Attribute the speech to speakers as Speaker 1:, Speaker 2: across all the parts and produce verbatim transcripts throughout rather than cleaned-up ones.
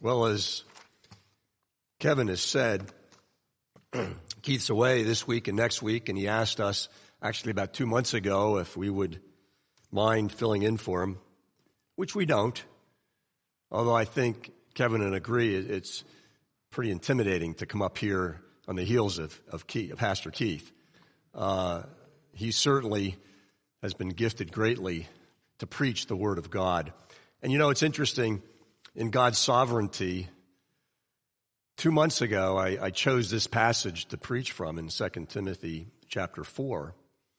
Speaker 1: Well, as Kevin has said, Keith's away this week and next week, and he asked us actually about two months ago if we would mind filling in for him, which we don't. Although I think Kevin would agree it's pretty intimidating to come up here on the heels of, of, Keith, of Pastor Keith. Uh, he certainly has been gifted greatly to preach the Word of God. And you know, it's interesting, in God's sovereignty, two months ago I, I chose this passage to preach from in Second Timothy chapter four.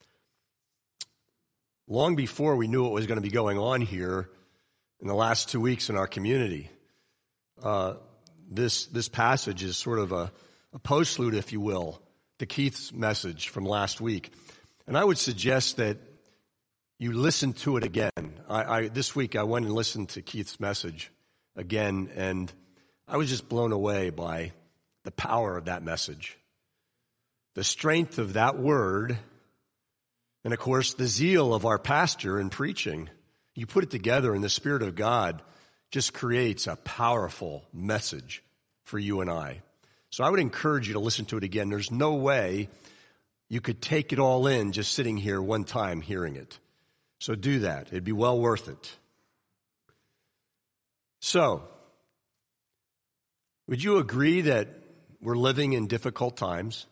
Speaker 1: Long before we knew what was going to be going on here in the last two weeks in our community. Uh, this this passage is sort of a, a postlude, if you will, to Keith's message from last week. And I would suggest that you listen to it again. I, I this week I went and listened to Keith's message again, and I was just blown away by the power of that message, the strength of that word, and of course the zeal of our pastor in preaching. You put it together, and the Spirit of God just creates a powerful message for you and I. So I would encourage you to listen to it again. There's no way you could take it all in just sitting here one time hearing it. So do that. It'd be well worth it. So, would you agree that we're living in difficult times?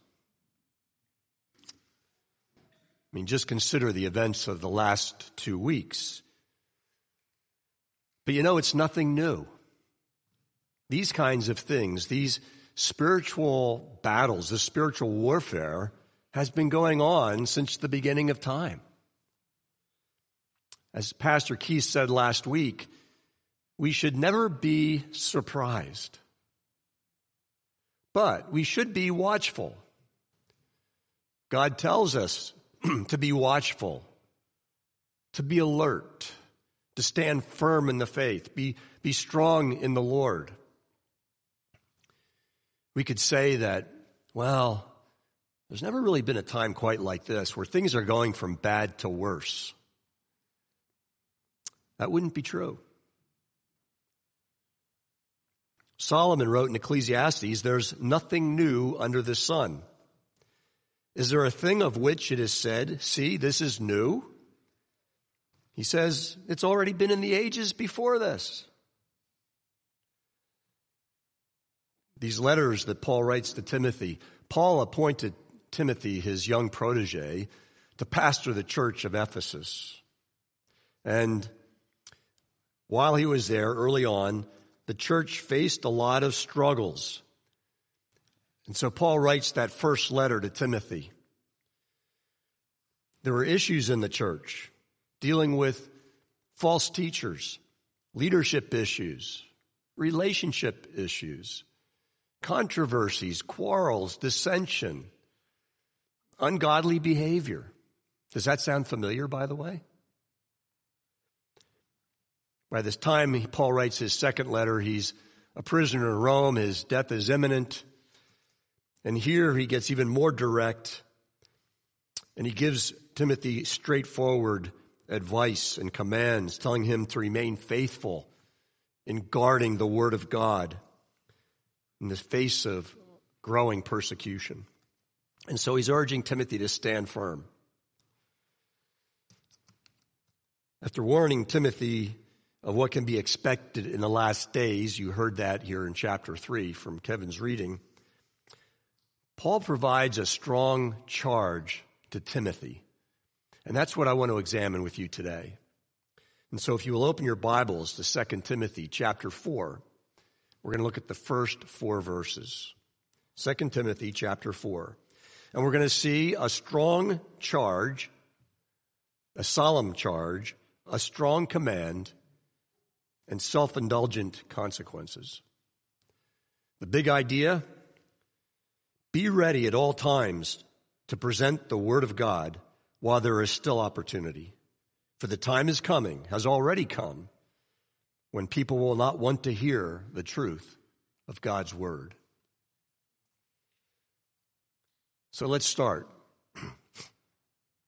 Speaker 1: I mean, just consider the events of the last two weeks. But you know, it's nothing new. These kinds of things, these spiritual battles, this spiritual warfare has been going on since the beginning of time. As Pastor Keith said last week, we should never be surprised. But we should be watchful. God tells us to be watchful, to be alert, to stand firm in the faith, be, be strong in the Lord. We could say that, well, there's never really been a time quite like this where things are going from bad to worse. That wouldn't be true. Solomon wrote in Ecclesiastes, there's nothing new under the sun. Is there a thing of which it is said, see, this is new? He says, it's already been in the ages before this. These letters that Paul writes to Timothy, Paul appointed Timothy, his young protege, to pastor the church of Ephesus. And while he was there early on, the church faced a lot of struggles. And so Paul writes that first letter to Timothy. There were issues in the church dealing with false teachers, leadership issues, relationship issues, controversies, quarrels, dissension, ungodly behavior. Does that sound familiar, by the way? By this time, Paul writes his second letter. He's a prisoner in Rome. His death is imminent. And here he gets even more direct. And he gives Timothy straightforward advice and commands, telling him to remain faithful in guarding the Word of God in the face of growing persecution. And so he's urging Timothy to stand firm. After warning Timothy of what can be expected in the last days, you heard that here in chapter three from Kevin's reading, Paul provides a strong charge to Timothy. And that's what I want to examine with you today. And so if you will open your Bibles to Second Timothy chapter four, we're going to look at the first four verses. Second Timothy chapter four. And we're going to see a strong charge, a solemn charge, a strong command, and self-indulgent consequences. The big idea: be ready at all times to present the Word of God while there is still opportunity. For the time is coming, has already come, when people will not want to hear the truth of God's Word. So let's start.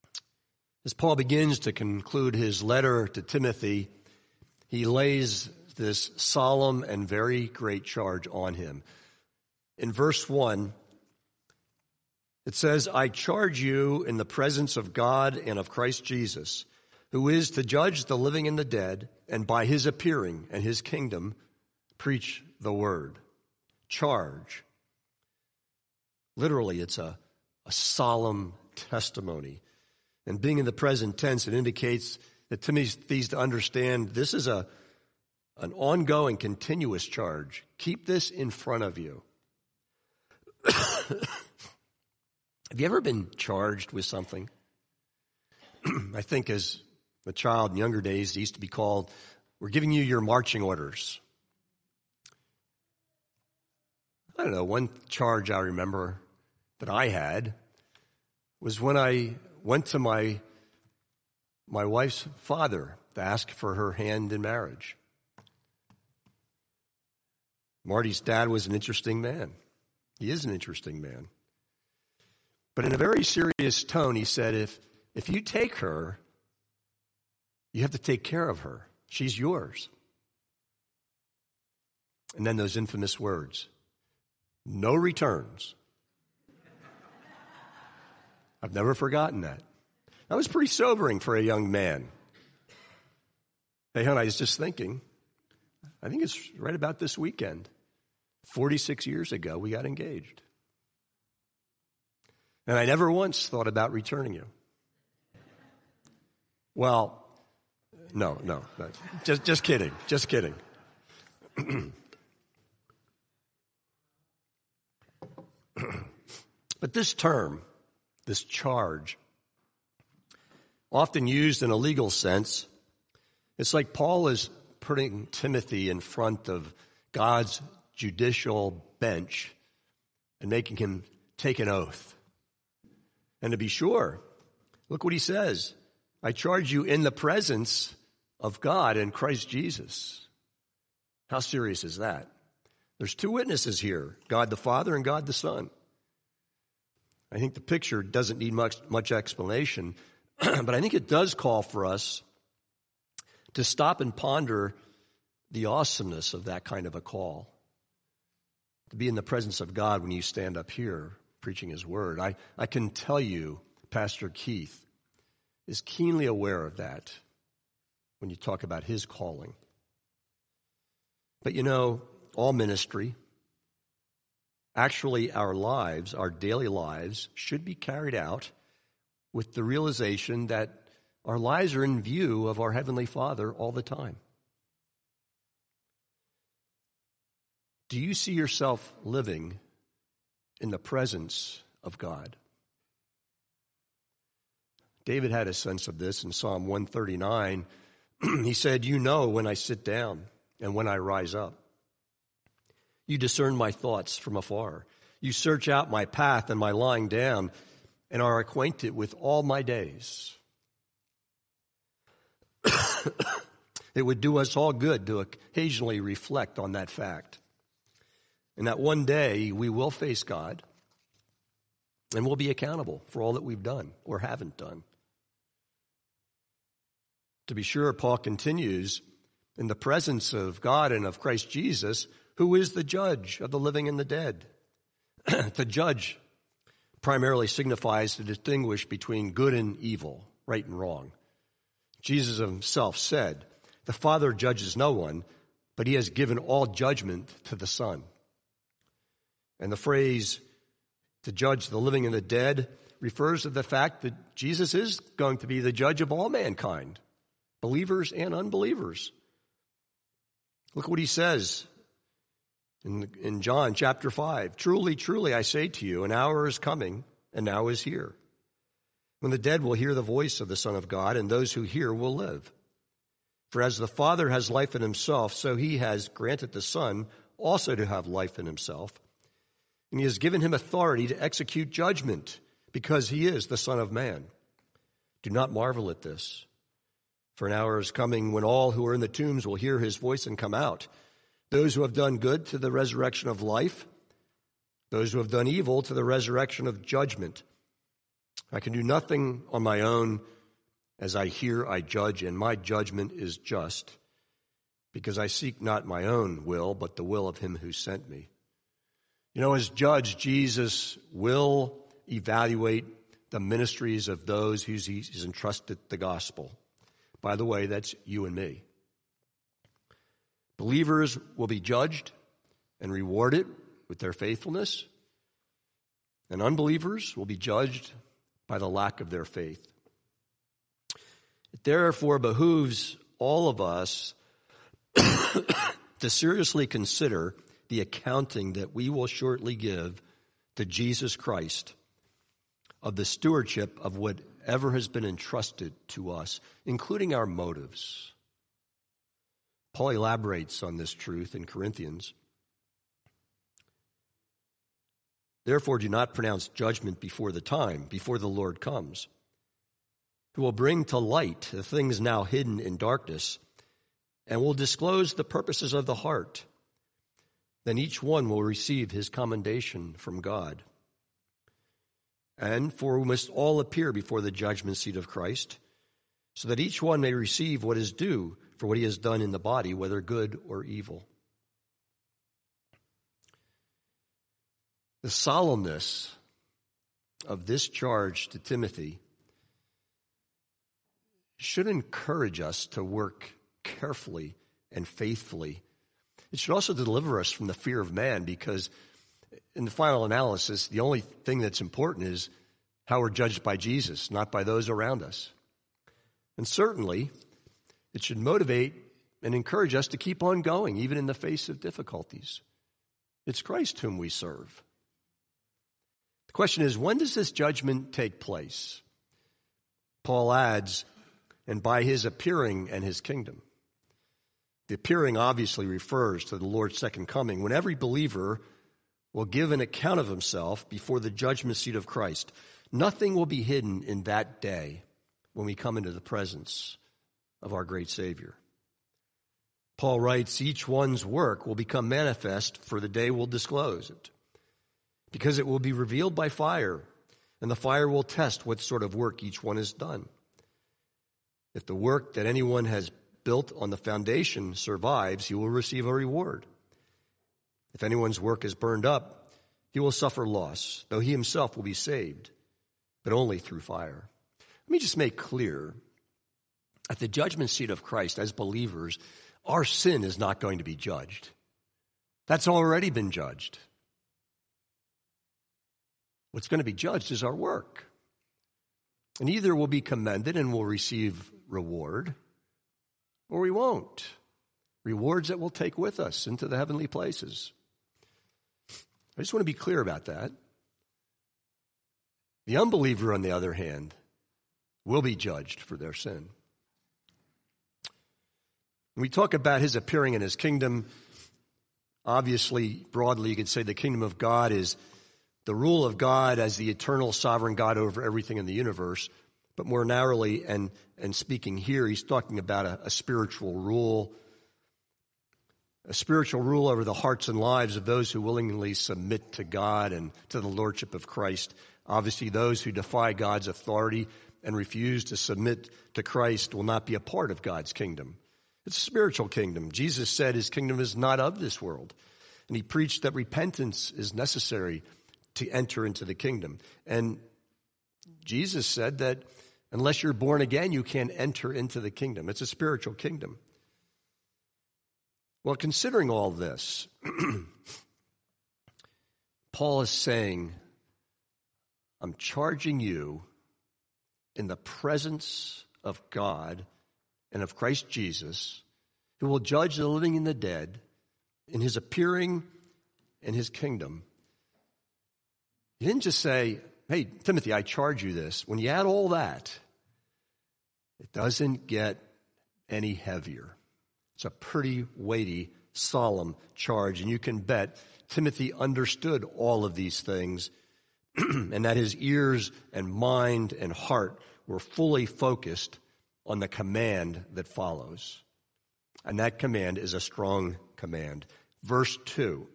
Speaker 1: As Paul begins to conclude his letter to Timothy, he lays this solemn and very great charge on him. In verse one, it says, I charge you in the presence of God and of Christ Jesus, who is to judge the living and the dead, and by his appearing and his kingdom, preach the word. Charge. Literally, it's a, a solemn testimony. And being in the present tense, it indicates that Timothy needs to understand this is a an ongoing, continuous charge. Keep this in front of you. Have you ever been charged with something? I think as a child in younger days, it used to be called, we're giving you your marching orders. I don't know, one charge I remember that I had was when I went to my my wife's father to ask for her hand in marriage. Marty's dad was an interesting man. He is an interesting man. But in a very serious tone, he said, if, if you take her, you have to take care of her. She's yours. And then those infamous words, no returns. I've never forgotten that. That was pretty sobering for a young man. Hey, hon, I was just thinking, I think it's right about this weekend. forty-six years ago, we got engaged. And I never once thought about returning you. Well, no, no, no. Just, just kidding, just kidding. But this term, this charge, often used in a legal sense, it's like Paul is putting Timothy in front of God's judicial bench and making him take an oath. And to be sure, look what he says. I charge you in the presence of God and Christ Jesus. How serious is that? There's two witnesses here, God the Father and God the Son. I think the picture doesn't need much, much explanation, but I think it does call for us to stop and ponder the awesomeness of that kind of a call. To be in the presence of God when you stand up here preaching his word. I, I can tell you, Pastor Keith is keenly aware of that when you talk about his calling. But you know, all ministry, actually our lives, our daily lives, should be carried out with the realization that our lives are in view of our Heavenly Father all the time. Do you see yourself living in the presence of God? David had a sense of this in Psalm one thirty-nine. He said, you know when I sit down and when I rise up. You discern my thoughts from afar. You search out my path and my lying down and are acquainted with all my days. It would do us all good to occasionally reflect on that fact. And that one day we will face God and we'll be accountable for all that we've done or haven't done. To be sure, Paul continues, in the presence of God and of Christ Jesus, who is the judge of the living and the dead. To judge primarily signifies to distinguish between good and evil, right and wrong. Jesus himself said, the Father judges no one, but he has given all judgment to the Son. And the phrase, to judge the living and the dead, refers to the fact that Jesus is going to be the judge of all mankind, believers and unbelievers. Look what he says in, in John chapter five. Truly, truly, I say to you, an hour is coming, and now is here, when the dead will hear the voice of the Son of God, and those who hear will live. For as the Father has life in himself, so he has granted the Son also to have life in himself. And he has given him authority to execute judgment, because he is the Son of Man. Do not marvel at this. For an hour is coming when all who are in the tombs will hear his voice and come out. Those who have done good to the resurrection of life, those who have done evil to the resurrection of judgment. I can do nothing on my own. As I hear, I judge, and my judgment is just, because I seek not my own will, but the will of him who sent me. You know, as judge, Jesus will evaluate the ministries of those who he's entrusted the gospel. By the way, that's you and me. Believers will be judged and rewarded with their faithfulness, and unbelievers will be judged by the lack of their faith. It therefore behooves all of us to seriously consider the accounting that we will shortly give to Jesus Christ of the stewardship of whatever has been entrusted to us, including our motives. Paul elaborates on this truth in Corinthians. Therefore, do not pronounce judgment before the time, before the Lord comes, who will bring to light the things now hidden in darkness, and will disclose the purposes of the heart. Then each one will receive his commendation from God. And for we must all appear before the judgment seat of Christ, so that each one may receive what is due for what he has done in the body, whether good or evil. The solemnness of this charge to Timothy should encourage us to work carefully and faithfully. It should also deliver us from the fear of man, because in the final analysis, the only thing that's important is how we're judged by Jesus, not by those around us. And certainly, it should motivate and encourage us to keep on going, even in the face of difficulties. It's Christ whom we serve. The question is, when does this judgment take place? Paul adds, and by his appearing and his kingdom. The appearing obviously refers to the Lord's second coming, when every believer will give an account of himself before the judgment seat of Christ. Nothing will be hidden in that day when we come into the presence of our great Savior. Paul writes, each one's work will become manifest, for the day will disclose it, because it will be revealed by fire, and the fire will test what sort of work each one has done. If the work that anyone has built on the foundation survives, he will receive a reward. If anyone's work is burned up, he will suffer loss, though he himself will be saved, but only through fire. Let me just make clear, at the judgment seat of Christ, as believers, our sin is not going to be judged. That's already been judged. What's going to be judged is our work. And either we'll be commended and we'll receive reward, or we won't. Rewards that we'll take with us into the heavenly places. I just want to be clear about that. The unbeliever, on the other hand, will be judged for their sin. When we talk about his appearing in his kingdom, obviously, broadly, you could say the kingdom of God is the rule of God as the eternal sovereign God over everything in the universe. But more narrowly, and, and speaking here, he's talking about a, a spiritual rule, a spiritual rule over the hearts and lives of those who willingly submit to God and to the lordship of Christ. Obviously, those who defy God's authority and refuse to submit to Christ will not be a part of God's kingdom. It's a spiritual kingdom. Jesus said his kingdom is not of this world. And he preached that repentance is necessary to enter into the kingdom. And Jesus said that unless you're born again, you can't enter into the kingdom. It's a spiritual kingdom. Well, considering all this, Paul is saying, I'm charging you in the presence of God and of Christ Jesus, who will judge the living and the dead in his appearing in his kingdom. He didn't just say, hey, Timothy, I charge you this. When you add all that, it doesn't get any heavier. It's a pretty weighty, solemn charge, and you can bet Timothy understood all of these things and that his ears and mind and heart were fully focused on the command that follows. And that command is a strong command. Verse two,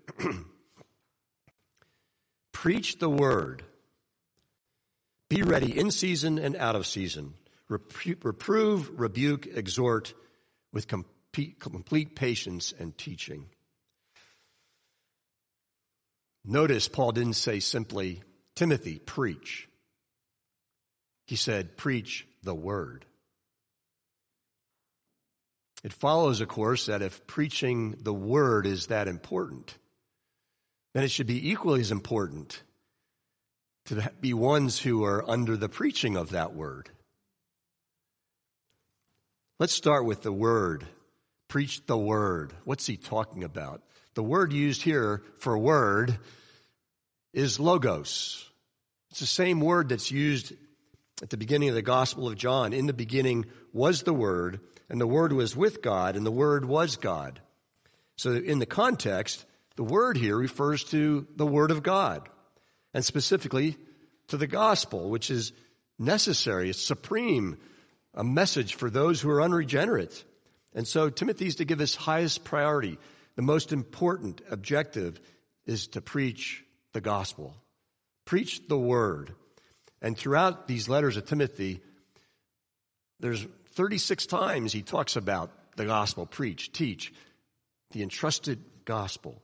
Speaker 1: preach the word. Be ready in season and out of season. Reprove, rebuke, exhort with com- complete patience and teaching. Notice Paul didn't say simply, Timothy, preach. He said, preach the word. It follows, of course, that if preaching the word is that important, then it should be equally as important to be ones who are under the preaching of that word. Let's start with the word. Preach the word. What's he talking about? The word used here for word is logos. It's the same word that's used at the beginning of the Gospel of John. In the beginning was the Word, and the Word was with God, and the Word was God. So in the context, the word here refers to the Word of God, and specifically to the gospel, which is necessary, it's supreme, a message for those who are unregenerate. And so Timothy's to give his highest priority. The most important objective is to preach the gospel. Preach the word. And throughout these letters of Timothy, there's thirty-six times he talks about the gospel, preach, teach, the entrusted gospel.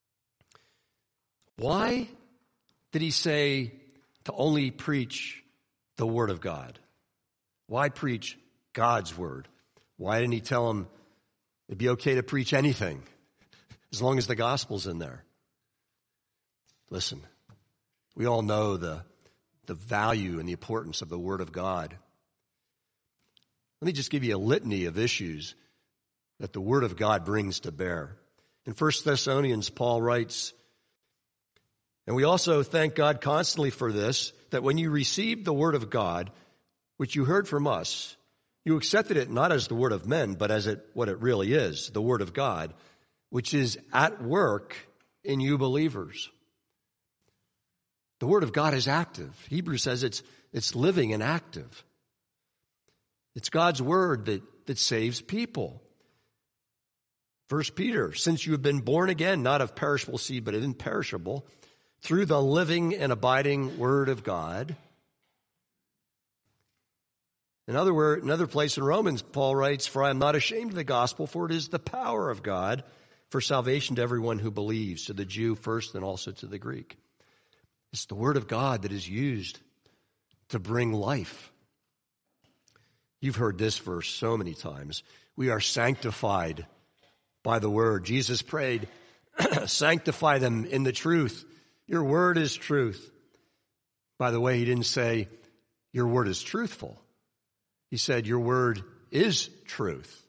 Speaker 1: Why did he say to only preach the word of God? Why preach God's word? Why didn't he tell him it'd be okay to preach anything as long as the gospel's in there? Listen, we all know the, the value and the importance of the word of God. Let me just give you a litany of issues that the word of God brings to bear. In First Thessalonians, Paul writes, and we also thank God constantly for this, that when you received the word of God, which you heard from us, you accepted it not as the word of men, but as it, what it really is, the word of God, which is at work in you believers. The word of God is active. Hebrews says it's, it's living and active. It's God's word that, that saves people. First Peter, since you have been born again, not of perishable seed, but of imperishable, through the living and abiding word of God. In other words, another place in Romans, Paul writes, for I am not ashamed of the gospel, for it is the power of God for salvation to everyone who believes, to the Jew first and also to the Greek. It's the word of God that is used to bring life. You've heard this verse so many times. We are sanctified by the word. Jesus prayed, sanctify them in the truth. Your word is truth. By the way, he didn't say your word is truthful. He said your word is truth.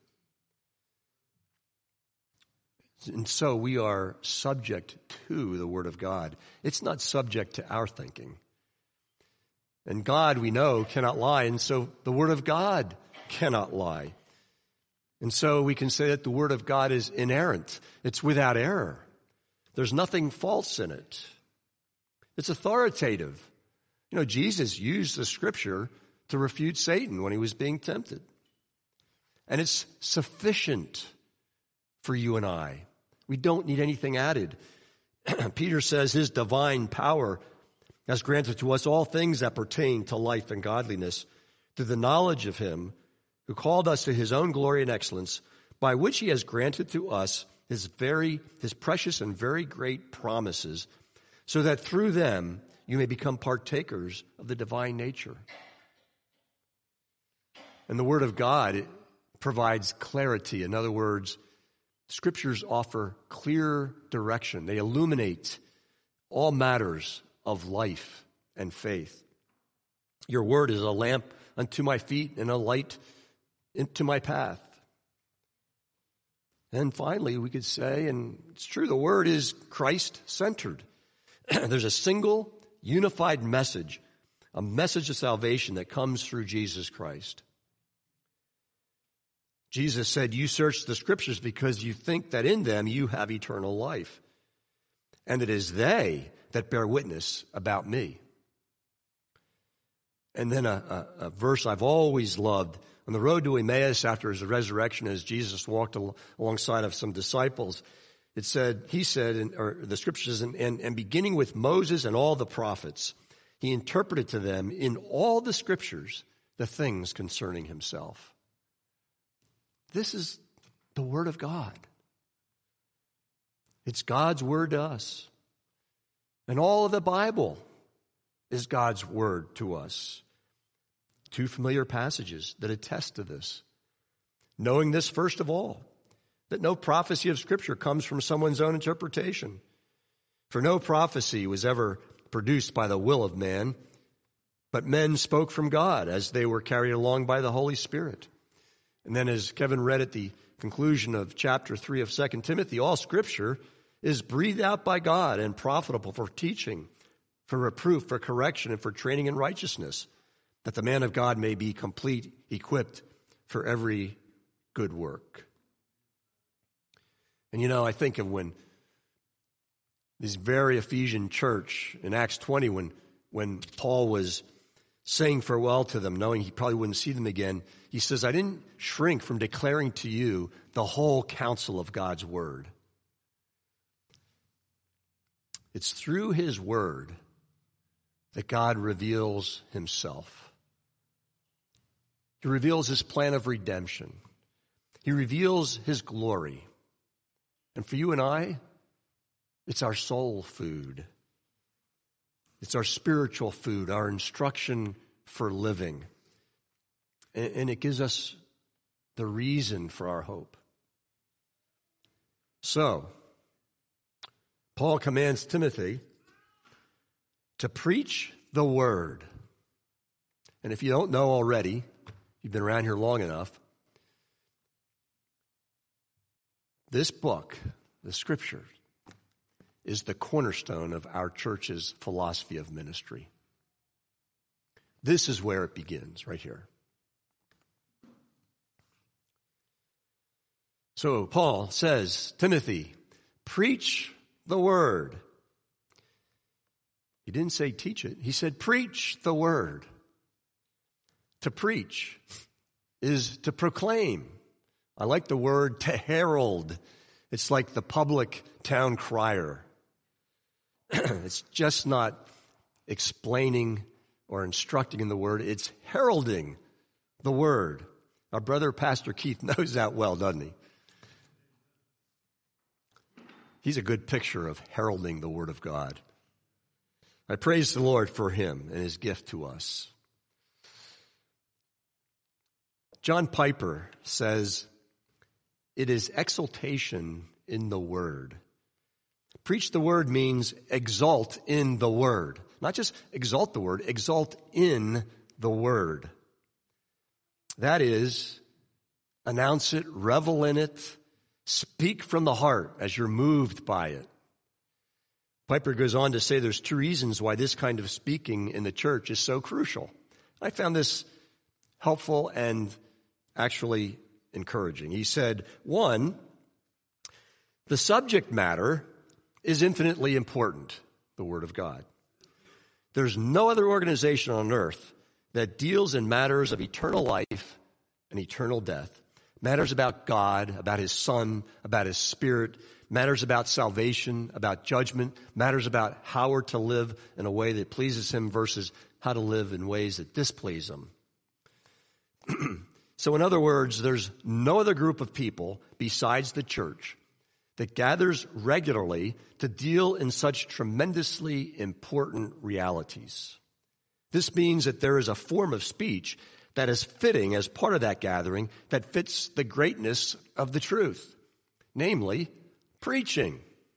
Speaker 1: And so we are subject to the word of God. It's not subject to our thinking. And God, we know, cannot lie, and so the word of God cannot lie. And so we can say that the word of God is inerrant. It's without error. There's nothing false in it. It's authoritative. You know, Jesus used the scripture to refute Satan when he was being tempted. And it's sufficient for you and I. We don't need anything added. Peter says his divine power has granted to us all things that pertain to life and godliness through the knowledge of him who called us to his own glory and excellence, by which he has granted to us his very, his precious and very great promises, so that through them you may become partakers of the divine nature. And the word of God provides clarity. In other words, scriptures offer clear direction. They illuminate all matters of life and faith. Your word is a lamp unto my feet and a light into my path. And finally, we could say, and it's true, the word is Christ-centered. There's a single, unified message, a message of salvation that comes through Jesus Christ. Jesus said, you search the scriptures because you think that in them you have eternal life. And it is they that bear witness about me. And then a, a, a verse I've always loved. On the road to Emmaus after his resurrection, as Jesus walked al- alongside of some disciples, it said, he said, in, or the scriptures, and, and, and beginning with Moses and all the prophets, he interpreted to them in all the scriptures the things concerning himself. This is The Word of God. It's God's Word to us. And all of the Bible is God's Word to us. Two familiar passages that attest to this. Knowing this, first of all, that no prophecy of Scripture comes from someone's own interpretation. For no prophecy was ever produced by the will of man, but men spoke from God as they were carried along by the Holy Spirit. And then as Kevin read at the conclusion of chapter three of Second Timothy, all Scripture is breathed out by God and profitable for teaching, for reproof, for correction, and for training in righteousness, that the man of God may be complete, equipped for every good work. And you know, I think of when this very Ephesian church in Acts twenty, when, when Paul was saying farewell to them, knowing he probably wouldn't see them again, he says, I didn't shrink from declaring to you the whole counsel of God's word. It's through his word that God reveals himself. He reveals his plan of redemption. He reveals his glory. And for you and I, it's our soul food. It's our spiritual food, our instruction for living. And, and it gives us the reason for our hope. So, Paul commands Timothy to preach the word. And if you don't know already, you've been around here long enough, this book, the Scripture, is the cornerstone of our church's philosophy of ministry. This is where it begins, right here. So Paul says, Timothy, preach the word. He didn't say teach it. He said preach the word. To preach is to proclaim. I like the word to herald. It's like the public town crier. It's just not explaining or instructing in the word. It's heralding the word. Our brother, Pastor Keith, knows that well, doesn't he? He's a good picture of heralding the word of God. I praise the Lord for him and his gift to us. John Piper says, it is exaltation in the word. Preach the word means exalt in the word. Not just exalt the word, exalt in the word. That is, announce it, revel in it, speak from the heart as you're moved by it. Piper goes on to say there's two reasons why this kind of speaking in the church is so crucial. I found this helpful and actually encouraging. He said, one, the subject matter is infinitely important, the Word of God. There's no other organization on earth that deals in matters of eternal life and eternal death, matters about God, about His Son, about His Spirit, matters about salvation, about judgment, matters about how we're to live in a way that pleases Him versus how to live in ways that displease Him. So in other words, there's no other group of people besides the church that gathers regularly to deal in such tremendously important realities. This means that there is a form of speech that is fitting as part of that gathering that fits the greatness of the truth, namely preaching.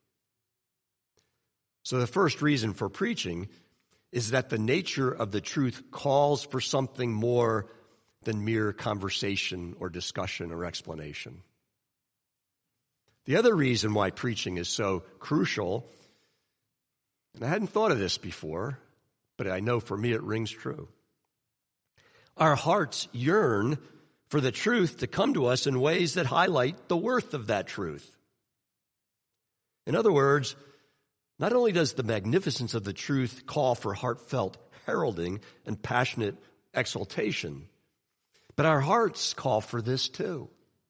Speaker 1: So the first reason for preaching is that the nature of the truth calls for something more than mere conversation or discussion or explanation. The other reason why preaching is so crucial, and I hadn't thought of this before, but I know for me it rings true. Our hearts yearn for the truth to come to us in ways that highlight the worth of that truth. In other words, not only does the magnificence of the truth call for heartfelt heralding and passionate exaltation, but our hearts call for this too.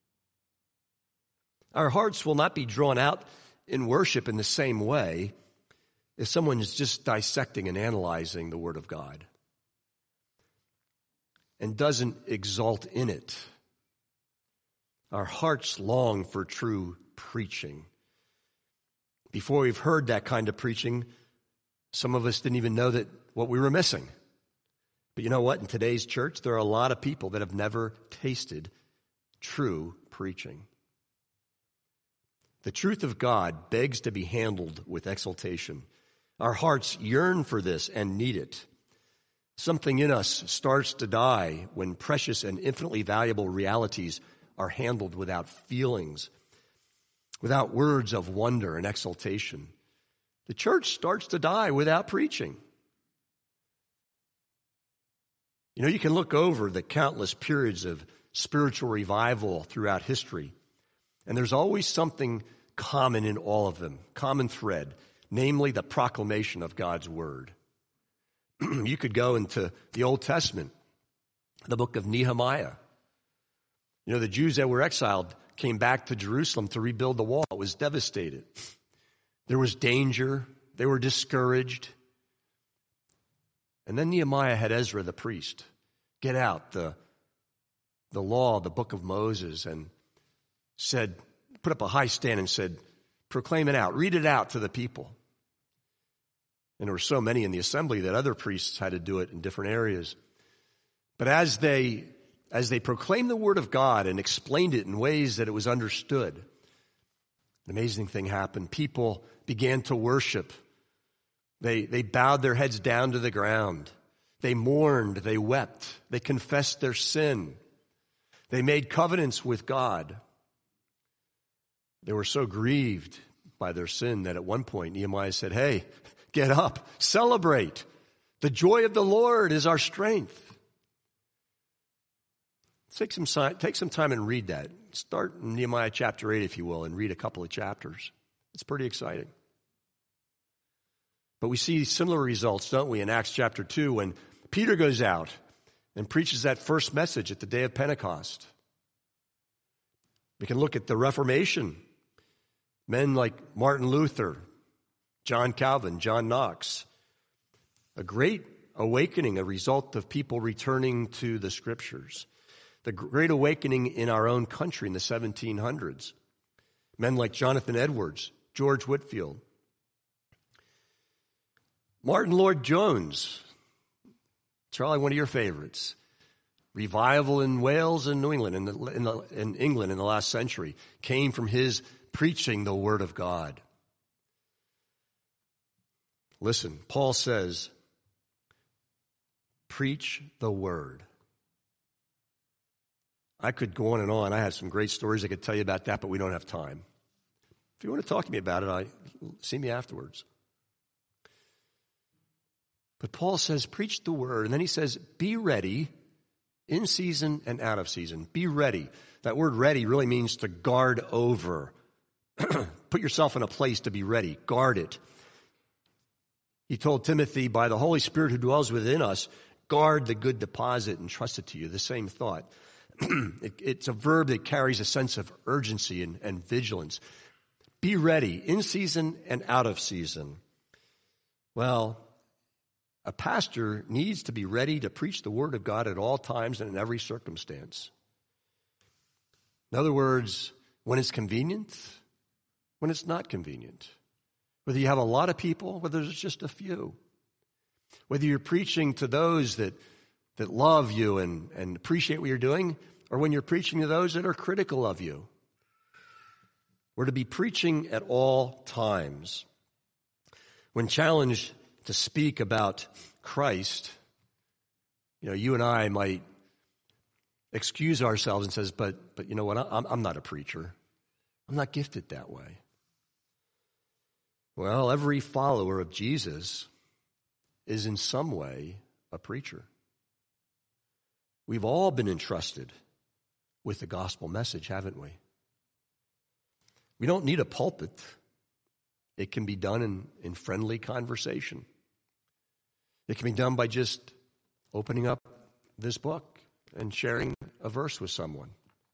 Speaker 1: Our hearts will not be drawn out in worship in the same way if someone is just dissecting and analyzing the Word of God and doesn't exalt in it. Our hearts long for true preaching. Before we've heard that kind of preaching, some of us didn't even know that what we were missing. But you know what? In today's church, there are a lot of people that have never tasted true preaching. The truth of God begs to be handled with exultation. Our hearts yearn for this and need it. Something in us starts to die when precious and infinitely valuable realities are handled without feelings, without words of wonder and exultation. The church starts to die without preaching. You know, you can look over the countless periods of spiritual revival throughout history, and there's always something common in all of them, common thread, namely the proclamation of God's word. You could go into the Old Testament, the book of Nehemiah. You know, the Jews that were exiled came back to Jerusalem to rebuild the wall. It was devastated. There was danger. They were discouraged. And then Nehemiah had Ezra the priest get out the, the law, the book of Moses, and said, put up a high stand and said, proclaim it out, read it out to the people. And there were so many in the assembly that other priests had to do it in different areas. But as they, as they proclaimed the word of God and explained it in ways that it was understood, an amazing thing happened. People began to worship. They, they bowed their heads down to the ground. They mourned. They wept. They confessed their sin. They made covenants with God. They were so grieved by their sin that at one point Nehemiah said, hey, get up, celebrate. The joy of the Lord is our strength. Take some, take some time and read that. Start in Nehemiah chapter eight, if you will, and read a couple of chapters. It's pretty exciting. But we see similar results, don't we, in Acts chapter two, when Peter goes out and preaches that first message at the day of Pentecost. We can look at the Reformation. Men like Martin Luther, John Calvin, John Knox. A great awakening, a result of people returning to the Scriptures. The great awakening in our own country in the seventeen hundreds. Men like Jonathan Edwards, George Whitefield. Martin Lloyd-Jones, Charlie, one of your favorites. Revival in Wales and New England, in, the, in, the, in England in the last century, came from his preaching the Word of God. Listen, Paul says, preach the Word. I could go on and on. I have some great stories I could tell you about that, but we don't have time. If you want to talk to me about it, I, see me afterwards. But Paul says, preach the Word. And then he says, be ready in season and out of season. Be ready. That word ready really means to guard over. Put yourself in a place to be ready. Guard it. He told Timothy, by the Holy Spirit who dwells within us, guard the good deposit and trust it to you. The same thought. it, it's a verb that carries a sense of urgency and, and vigilance. Be ready in season and out of season. Well, a pastor needs to be ready to preach the Word of God at all times and in every circumstance. In other words, when it's convenient, when it's not convenient. Whether you have a lot of people, whether there's just a few. Whether you're preaching to those that, that love you and, and appreciate what you're doing, or when you're preaching to those that are critical of you. We're to be preaching at all times. When challenged to speak about Christ, you know, you and I might excuse ourselves and says, but, but you know what, I'm, I'm not a preacher. I'm not gifted that way. Well, every follower of Jesus is in some way a preacher. We've all been entrusted with the gospel message, haven't we? We don't need a pulpit. It can be done in, in friendly conversation. It can be done by just opening up this book and sharing a verse with someone.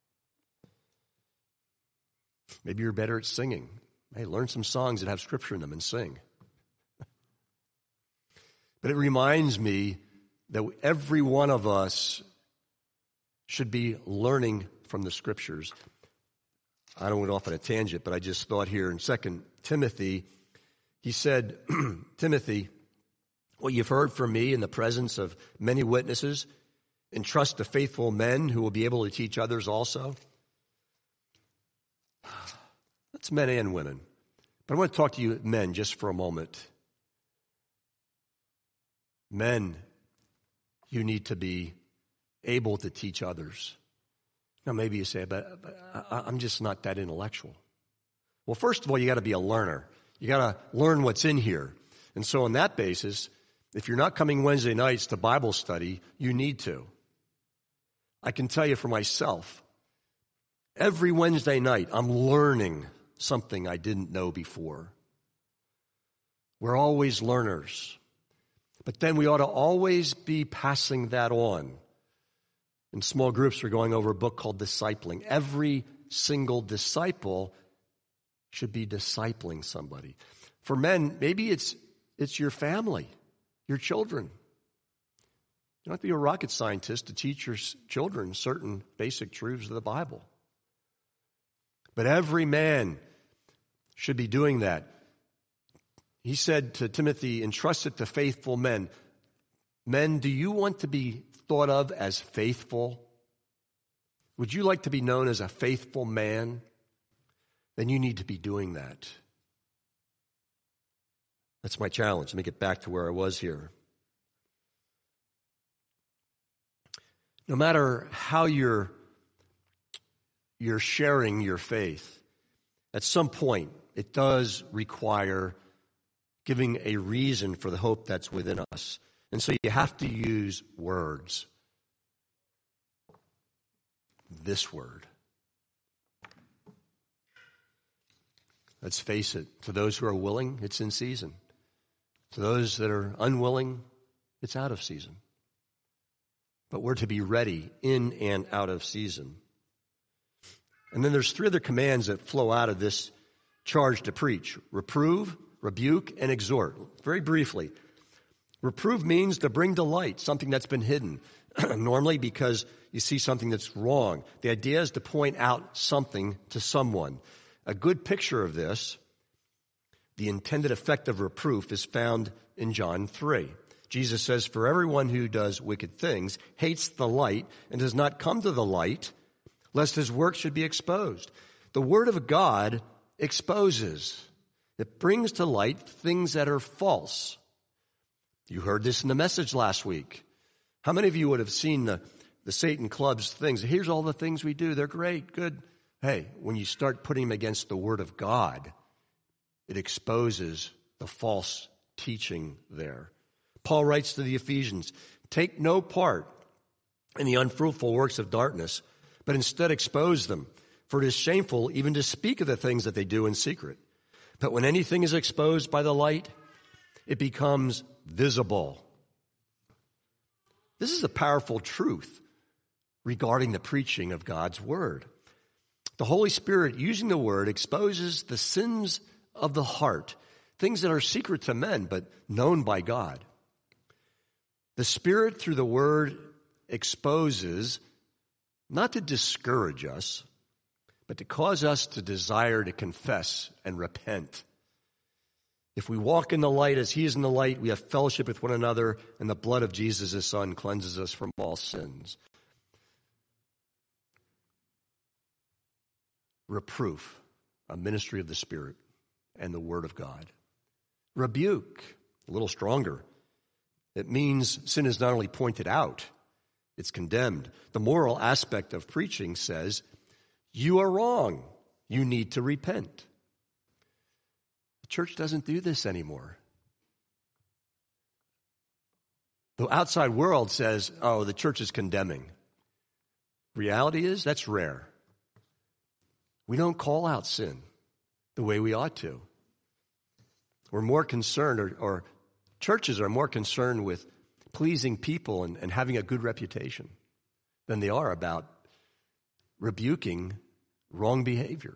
Speaker 1: Maybe you're better at singing. Hey, learn some songs that have scripture in them and sing. But it reminds me that every one of us should be learning from the scriptures. I don't went off on a tangent, but I just thought here in Second Timothy, he said, Timothy, what you've heard from me in the presence of many witnesses, entrust to faithful men who will be able to teach others also. That's men and women. But I want to talk to you men just for a moment. Men, you need to be able to teach others. Now, maybe you say, but, but I, I'm just not that intellectual. Well, first of all, you got to be a learner. You got to learn what's in here. And so on that basis, if you're not coming Wednesday nights to Bible study, you need to. I can tell you for myself, every Wednesday night, I'm learning something I didn't know before. We're always learners. But then we ought to always be passing that on. In small groups, we're going over a book called Discipling. Every single disciple should be discipling somebody. For men, maybe it's it's your family, your children. You don't have to be a rocket scientist to teach your children certain basic truths of the Bible. But every man should be doing that. He said to Timothy, entrust it to faithful men. Men, do you want to be thought of as faithful? Would you like to be known as a faithful man? Then you need to be doing that. That's my challenge. Let me get back to where I was here. No matter how you're, you're sharing your faith, at some point it does require giving a reason for the hope that's within us. And so you have to use words. This word. Let's face it, to those who are willing, it's in season. To those that are unwilling, it's out of season. But we're to be ready in and out of season. And then there's three other commands that flow out of this charge to preach. Reprove, rebuke, and exhort. Very briefly. Reprove means to bring to light something that's been hidden. Normally because you see something that's wrong. The idea is to point out something to someone. A good picture of this, the intended effect of reproof, is found in John three. Jesus says, for everyone who does wicked things hates the light and does not come to the light, lest his work should be exposed. The word of God exposes. It brings to light things that are false. You heard this in the message last week. How many of you would have seen the, the Satan Club's things? Here's all the things we do. They're great, good. Hey, when you start putting them against the word of God, it exposes the false teaching there. Paul writes to the Ephesians, take no part in the unfruitful works of darkness, but instead expose them. For it is shameful even to speak of the things that they do in secret. But when anything is exposed by the light, it becomes visible. This is a powerful truth regarding the preaching of God's word. The Holy Spirit, using the word, exposes the sins of the heart, things that are secret to men, but known by God. The Spirit, through the word, exposes, not to discourage us, but to cause us to desire to confess and repent. If we walk in the light as he is in the light, we have fellowship with one another, and the blood of Jesus, his Son, cleanses us from all sins. Reproof, a ministry of the Spirit and the Word of God. Rebuke, a little stronger. It means sin is not only pointed out, it's condemned. The moral aspect of preaching says, you are wrong. You need to repent. The church doesn't do this anymore. The outside world says, oh, the church is condemning. Reality is, that's rare. We don't call out sin the way we ought to. We're more concerned, or, or churches are more concerned with pleasing people and, and having a good reputation than they are about rebuking wrong behavior.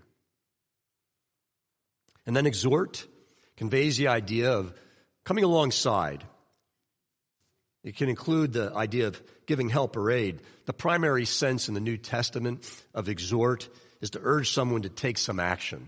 Speaker 1: And then exhort conveys the idea of coming alongside. It can include the idea of giving help or aid. The primary sense in the New Testament of exhort is to urge someone to take some action.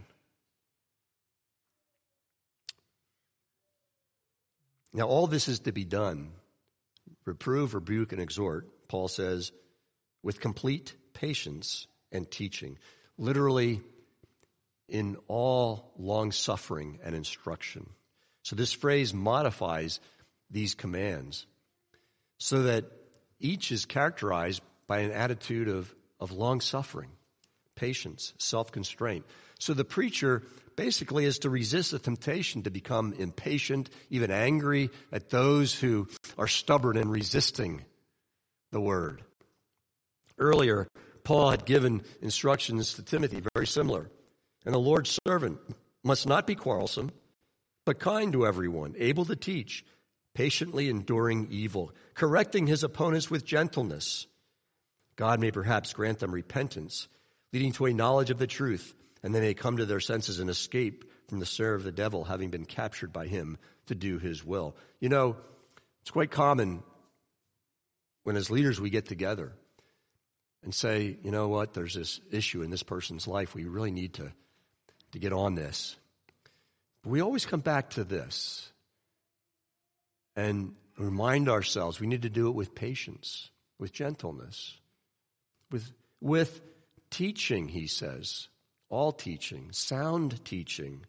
Speaker 1: Now, all this is to be done. Reprove, rebuke, and exhort, Paul says, with complete patience and teaching. Literally, in all long-suffering and instruction. So this phrase modifies these commands so that each is characterized by an attitude of, of long-suffering, patience, self-constraint. So the preacher basically is to resist the temptation to become impatient, even angry at those who are stubborn in resisting the word. Earlier, Paul had given instructions to Timothy very similar. And the Lord's servant must not be quarrelsome, but kind to everyone, able to teach, patiently enduring evil, correcting his opponents with gentleness. God may perhaps grant them repentance, leading to a knowledge of the truth, and they may come to their senses and escape from the snare of the devil, having been captured by him to do his will. You know, it's quite common when as leaders we get together and say, you know what, there's this issue in this person's life. We really need to, to get on this. But we always come back to this and remind ourselves we need to do it with patience, with gentleness, with, with teaching, he says. All teaching, sound teaching,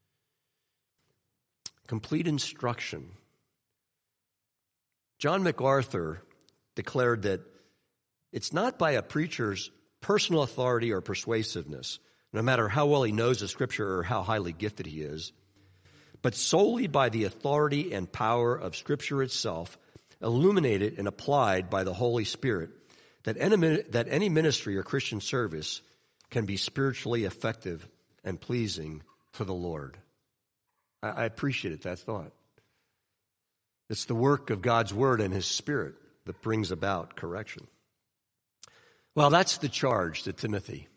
Speaker 1: complete instruction. John MacArthur declared that it's not by a preacher's personal authority or persuasiveness, no matter how well he knows the Scripture or how highly gifted he is, but solely by the authority and power of Scripture itself, illuminated and applied by the Holy Spirit, that any, that any ministry or Christian service can be spiritually effective and pleasing to the Lord. I, I appreciate that thought. It's the work of God's Word and His Spirit that brings about correction. Well, that's the charge to Timothy.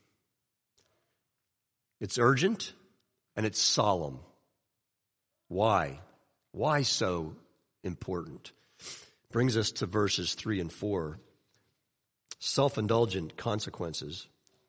Speaker 1: It's urgent and it's solemn. Why? Why so important? Brings us to verses three and four. Self-indulgent consequences.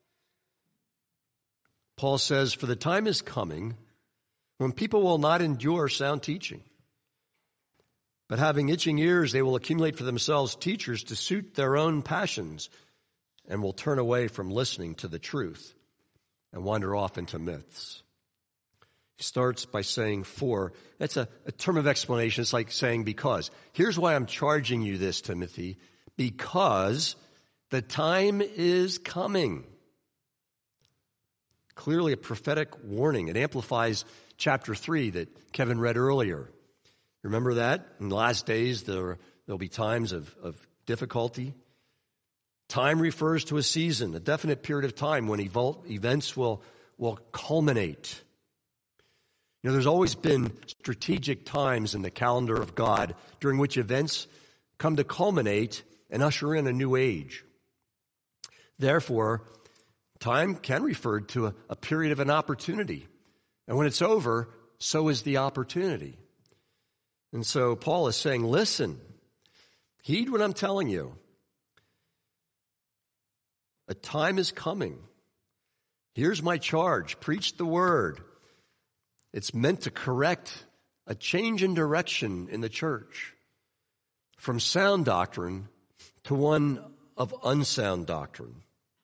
Speaker 1: Paul says, "For the time is coming when people will not endure sound teaching, but having itching ears, they will accumulate for themselves teachers to suit their own passions, and will turn away from listening to the truth and wander off into myths." He starts by saying for. That's a, a term of explanation. It's like saying because. Here's why I'm charging you this, Timothy, because the time is coming. Clearly a prophetic warning. It amplifies chapter three that Kevin read earlier. Remember that? In the last days, there will be times of, of difficulty. Time refers to a season, a definite period of time when evol- events will, will culminate. You know, there's always been strategic times in the calendar of God during which events come to culminate and usher in a new age. Therefore, time can refer to a, a period of an opportunity. And when it's over, so is the opportunity. And so Paul is saying, listen, heed what I'm telling you. A time is coming. Here's my charge. Preach the word. It's meant to correct a change in direction in the church from sound doctrine to one of unsound doctrine.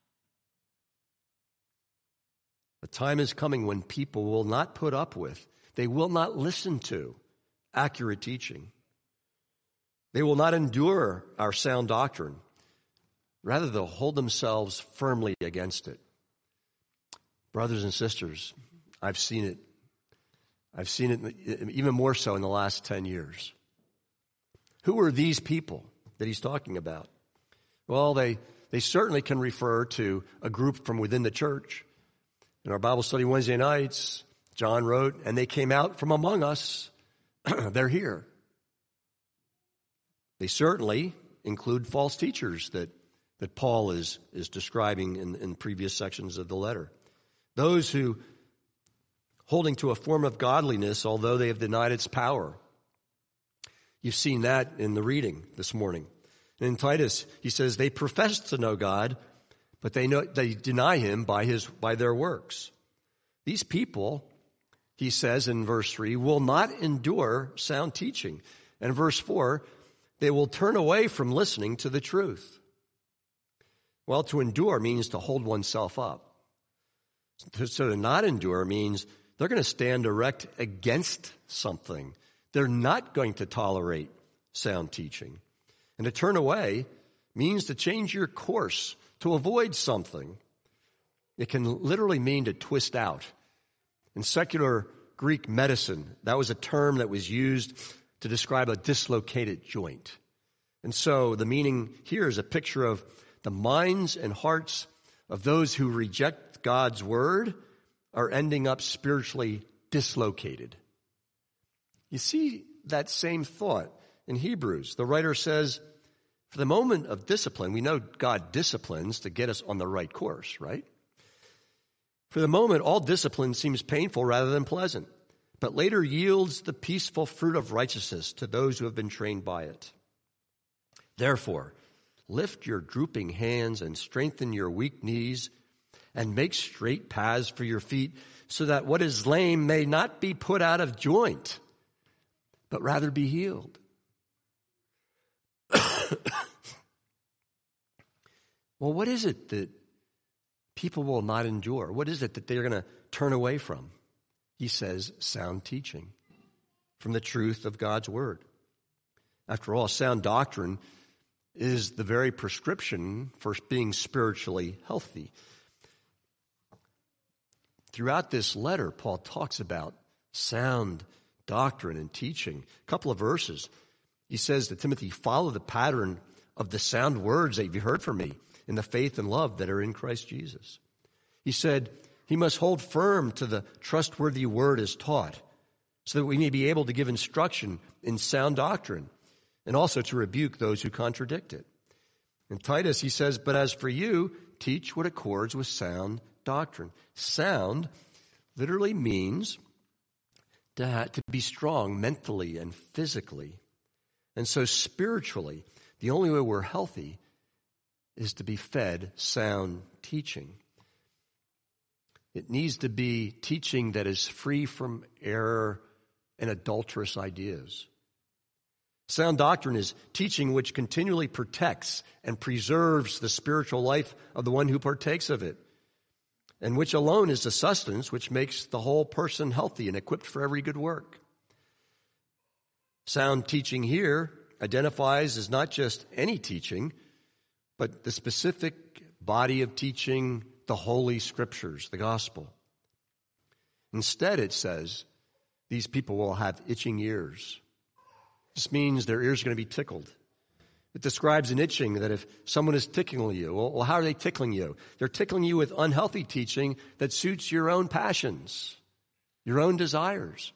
Speaker 1: A time is coming when people will not put up with, they will not listen to accurate teaching. They will not endure our sound doctrine. Rather, they'll hold themselves firmly against it. Brothers and sisters, I've seen it. I've seen it even more so in the last ten years. Who are these people that he's talking about? Well, they, they certainly can refer to a group from within the church. In our Bible study Wednesday nights, John wrote, and they came out from among us. They're here. They certainly include false teachers that, that Paul is, is describing in, in previous sections of the letter. Those who, holding to a form of godliness, although they have denied its power. You've seen that in the reading this morning. And in Titus, he says, they profess to know God, but they know they deny him by his by their works. These people, he says in verse three, will not endure sound teaching. And verse four, they will turn away from listening to the truth. Well, to endure means to hold oneself up. So to not endure means they're going to stand erect against something. They're not going to tolerate sound teaching. And to turn away means to change your course, to avoid something. It can literally mean to twist out. In secular Greek medicine, that was a term that was used to describe a dislocated joint. And so the meaning here is a picture of the minds and hearts of those who reject God's word are ending up spiritually dislocated. You see that same thought in Hebrews. The writer says, for the moment of discipline, we know God disciplines to get us on the right course, right? For the moment, all discipline seems painful rather than pleasant, but later yields the peaceful fruit of righteousness to those who have been trained by it. Therefore, lift your drooping hands and strengthen your weak knees and make straight paths for your feet so that what is lame may not be put out of joint, but rather be healed. Well, what is it that people will not endure? What is it that they're going to turn away from? He says, sound teaching from the truth of God's word. After all, sound doctrine is the very prescription for being spiritually healthy. Throughout this letter, Paul talks about sound doctrine and teaching. A couple of verses. He says to Timothy, follow the pattern of the sound words that you've heard from me in the faith and love that are in Christ Jesus. He said he must hold firm to the trustworthy word as taught so that we may be able to give instruction in sound doctrine and also to rebuke those who contradict it. In Titus, he says, but as for you, teach what accords with sound doctrine. Sound literally means to, have, to be strong mentally and physically. And so spiritually, the only way we're healthy is to be fed sound teaching. It needs to be teaching that is free from error and adulterous ideas. Sound doctrine is teaching which continually protects and preserves the spiritual life of the one who partakes of it, and which alone is the sustenance which makes the whole person healthy and equipped for every good work. Sound teaching here identifies as not just any teaching, but the specific body of teaching, the Holy Scriptures, the gospel. Instead, it says, these people will have itching ears. This means their ears are going to be tickled. It describes an itching that if someone is tickling you, well, how are they tickling you? They're tickling you with unhealthy teaching that suits your own passions, your own desires.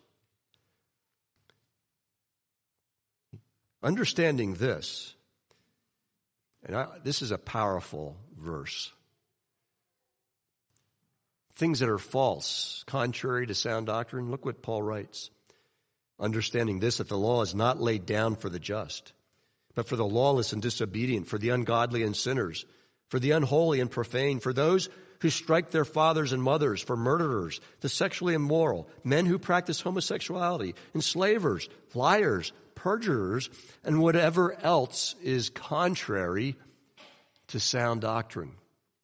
Speaker 1: Understanding this, and I, this is a powerful verse. Things that are false, contrary to sound doctrine, look what Paul writes. Understanding this, that the law is not laid down for the just, but for the lawless and disobedient, for the ungodly and sinners, for the unholy and profane, for those who strike their fathers and mothers, for murderers, the sexually immoral, men who practice homosexuality, enslavers, liars, perjurers, and whatever else is contrary to sound doctrine.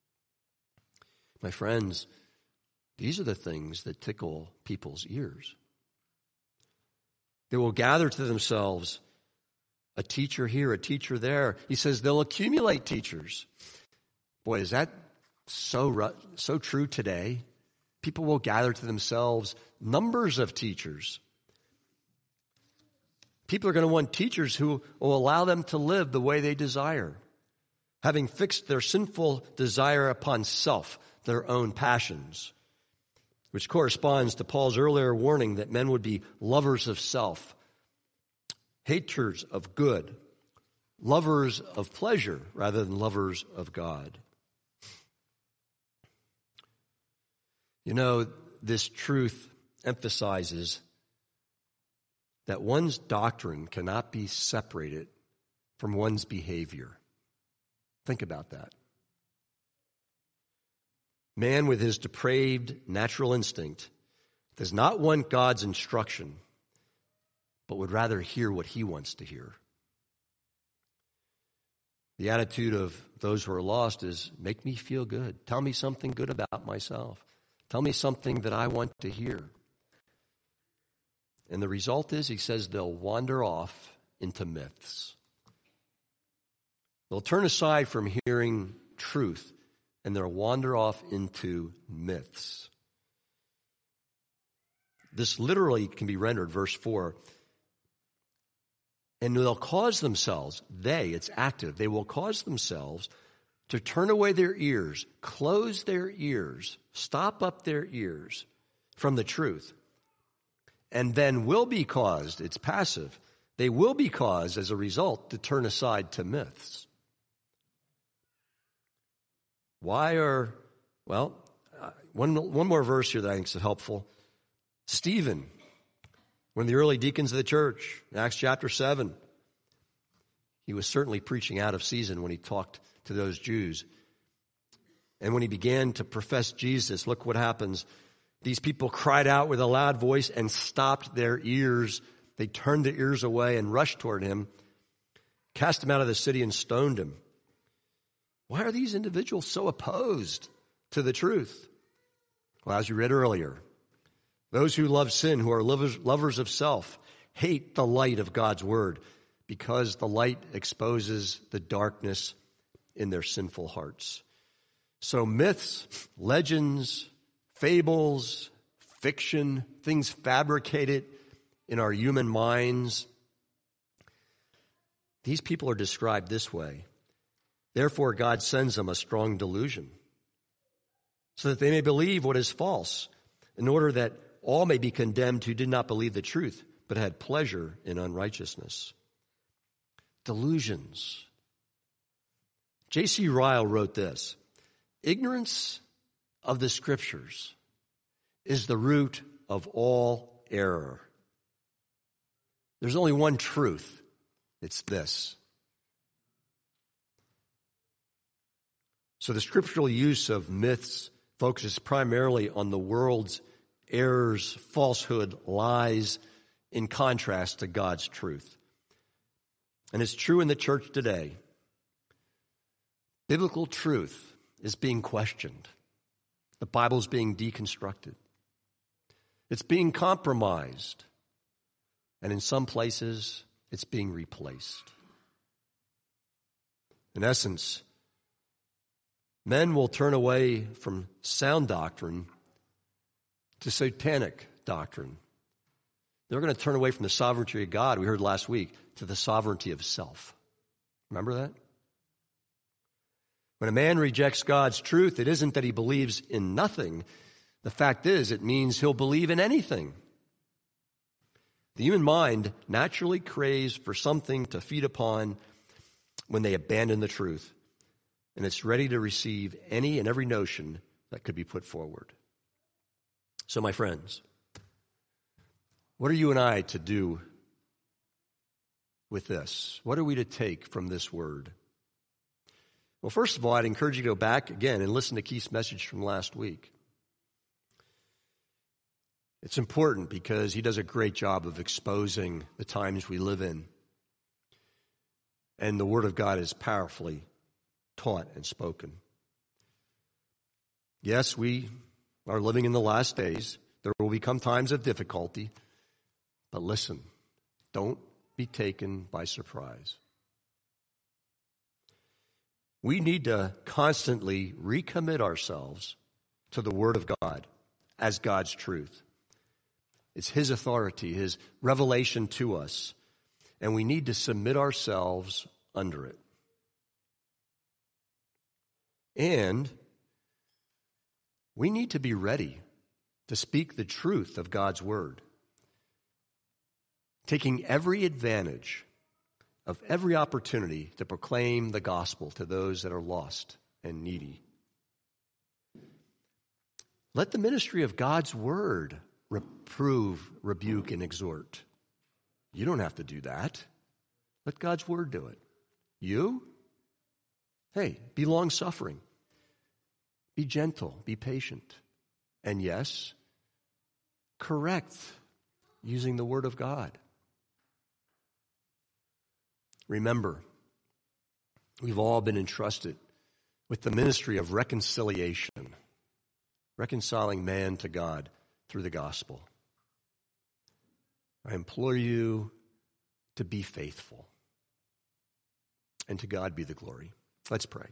Speaker 1: My friends, these are the things that tickle people's ears. They will gather to themselves a teacher here, a teacher there. He says they'll accumulate teachers. Boy, is that so, so true today? People will gather to themselves numbers of teachers. People are going to want teachers who will allow them to live the way they desire, having fixed their sinful desire upon self, their own passions, which corresponds to Paul's earlier warning that men would be lovers of self, haters of good, lovers of pleasure rather than lovers of God. You know, this truth emphasizes that one's doctrine cannot be separated from one's behavior. Think about that. Man with his depraved natural instinct does not want God's instruction, but would rather hear what he wants to hear. The attitude of those who are lost is, make me feel good. Tell me something good about myself. Tell me something that I want to hear. And the result is, he says, they'll wander off into myths. They'll turn aside from hearing truth, and they'll wander off into myths. This literally can be rendered, verse four, and they'll cause themselves, they, it's active, they will cause themselves to turn away their ears, close their ears, stop up their ears from the truth, and then will be caused, it's passive, they will be caused as a result to turn aside to myths. Why are, well, uh, one, one more verse here that I think is helpful. Stephen, one of the early deacons of the church, in Acts chapter seven, he was certainly preaching out of season when he talked to those Jews. And when he began to profess Jesus, look what happens. These people cried out with a loud voice and stopped their ears. They turned their ears away and rushed toward him, cast him out of the city and stoned him. Why are these individuals so opposed to the truth? Well, as you read earlier, those who love sin, who are lovers, lovers of self, hate the light of God's word because the light exposes the darkness in their sinful hearts. So myths, legends, fables, fiction, things fabricated in our human minds, these people are described this way. Therefore, God sends them a strong delusion so that they may believe what is false, in order that all may be condemned who did not believe the truth, but had pleasure in unrighteousness. Delusions. J C Ryle wrote this: ignorance of the scriptures is the root of all error. There's only one truth. It's this. So the scriptural use of myths focuses primarily on the world's errors, falsehood, lies, in contrast to God's truth. And it's true in the church today. Biblical truth is being questioned. The Bible is being deconstructed. It's being compromised. And in some places, it's being replaced. In essence, men will turn away from sound doctrine to satanic doctrine. They're going to turn away from the sovereignty of God, we heard last week, to the sovereignty of self. Remember that? When a man rejects God's truth, it isn't that he believes in nothing. The fact is, it means he'll believe in anything. The human mind naturally craves for something to feed upon when they abandon the truth, and it's ready to receive any and every notion that could be put forward. So, my friends, what are you and I to do with this? What are we to take from this word? Well, first of all, I'd encourage you to go back again and listen to Keith's message from last week. It's important because he does a great job of exposing the times we live in. And the Word of God is powerfully taught and spoken. Yes, we are living in the last days. There will become times of difficulty. But listen, don't be taken by surprise. We need to constantly recommit ourselves to the Word of God as God's truth. It's His authority, His revelation to us, and we need to submit ourselves under it. And we need to be ready to speak the truth of God's Word, taking every advantage of every opportunity to proclaim the gospel to those that are lost and needy. Let the ministry of God's Word reprove, rebuke, and exhort. You don't have to do that. Let God's Word do it. You? Hey, be long-suffering. Be gentle, be patient, and yes, correct using the Word of God. Remember, we've all been entrusted with the ministry of reconciliation, reconciling man to God through the gospel. I implore you to be faithful, and to God be the glory. Let's pray.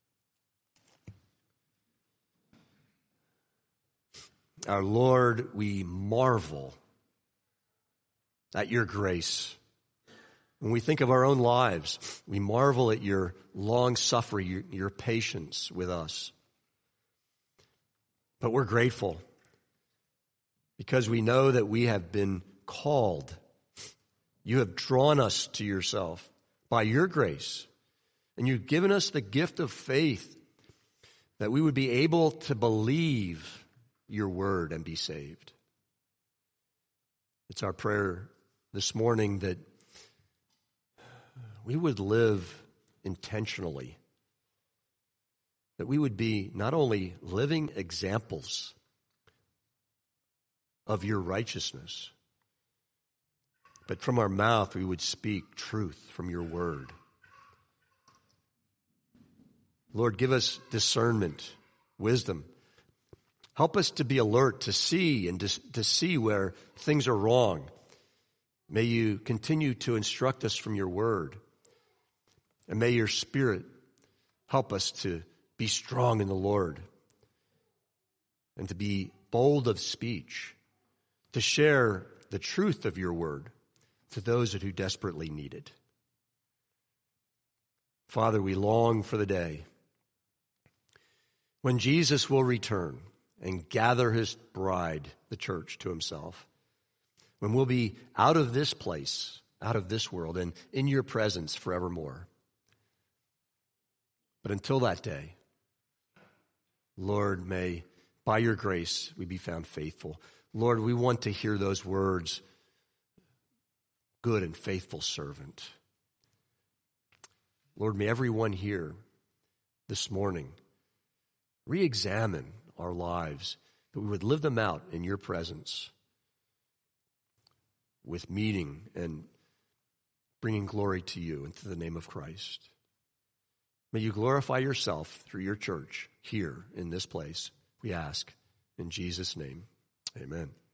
Speaker 1: Our Lord, we marvel at your grace. When we think of our own lives, we marvel at your long suffering, your, your patience with us. But we're grateful because we know that we have been called. You have drawn us to yourself by your grace, and you've given us the gift of faith that we would be able to believe your word and be saved. It's our prayer this morning that we would live intentionally, that we would be not only living examples of your righteousness, but from our mouth we would speak truth from your word. Lord, give us discernment, wisdom. Help us to be alert, to see and to, to see where things are wrong. May you continue to instruct us from your word. And may your Spirit help us to be strong in the Lord and to be bold of speech, to share the truth of your word to those who desperately need it. Father, we long for the day when Jesus will return and gather his bride, the church, to himself, when we'll be out of this place, out of this world, and in your presence forevermore. But until that day, Lord, may, by your grace, we be found faithful. Lord, we want to hear those words, good and faithful servant. Lord, may everyone here this morning re-examine our lives, that we would live them out in your presence with meaning and bringing glory to you and to the name of Christ. May you glorify yourself through your church here in this place, we ask in Jesus' name. Amen.